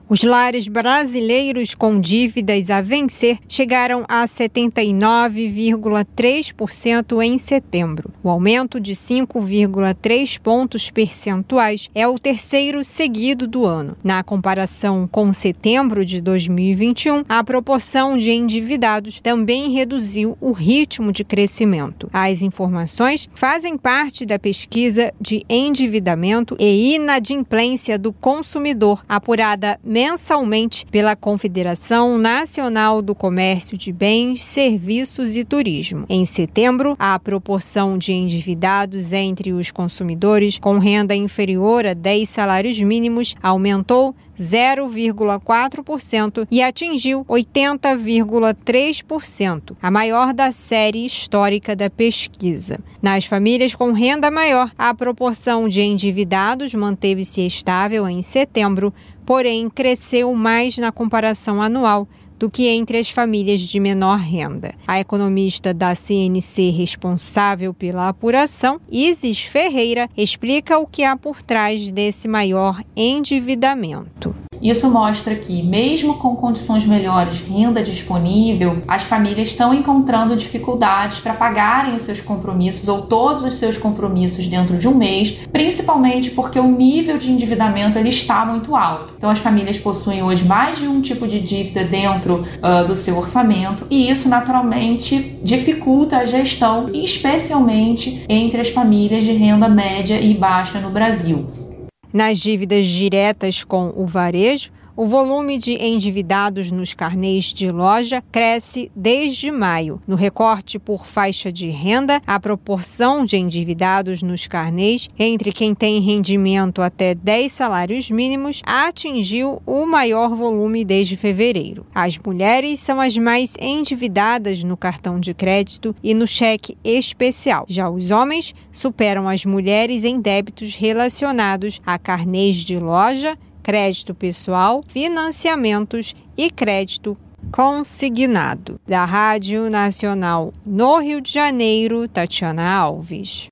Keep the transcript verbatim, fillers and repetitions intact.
Os lares brasileiros com dívidas a vencer chegaram a setenta e nove vírgula três por cento em setembro. O aumento de cinco vírgula três pontos percentuais é o terceiro seguido do ano. Na comparação com setembro de dois mil e vinte e um, a proporção de endividados também reduziu o ritmo de crescimento. As informações fazem parte da pesquisa de endividamento e inadimplência do consumidor, apurada mensalmente pela Confederação Nacional do Comércio de Bens, Serviços e Turismo. Em setembro, a proporção de endividados entre os consumidores com renda inferior a dez salários mínimos aumentou zero vírgula quatro por cento e atingiu oitenta vírgula três por cento, a maior da série histórica da pesquisa. Nas famílias com renda maior, a proporção de endividados manteve-se estável em setembro, porém cresceu mais na comparação anual do que entre as famílias de menor renda. A economista da C N C responsável pela apuração, Isis Ferreira, explica o que há por trás desse maior endividamento. Isso mostra que, mesmo com condições melhores, renda disponível, as famílias estão encontrando dificuldades para pagarem os seus compromissos ou todos os seus compromissos dentro de um mês, principalmente porque o nível de endividamento ele está muito alto. Então, as famílias possuem hoje mais de um tipo de dívida dentro uh, do seu orçamento e isso, naturalmente, dificulta a gestão, especialmente entre as famílias de renda média e baixa no Brasil. Nas dívidas diretas com o varejo, o volume de endividados nos carnês de loja cresce desde maio. No recorte por faixa de renda, a proporção de endividados nos carnês entre quem tem rendimento até dez salários mínimos atingiu o maior volume desde fevereiro. As mulheres são as mais endividadas no cartão de crédito e no cheque especial. Já os homens superam as mulheres em débitos relacionados a carnês de loja, crédito pessoal, financiamentos e crédito consignado. Da Rádio Nacional no Rio de Janeiro, Tatiana Alves.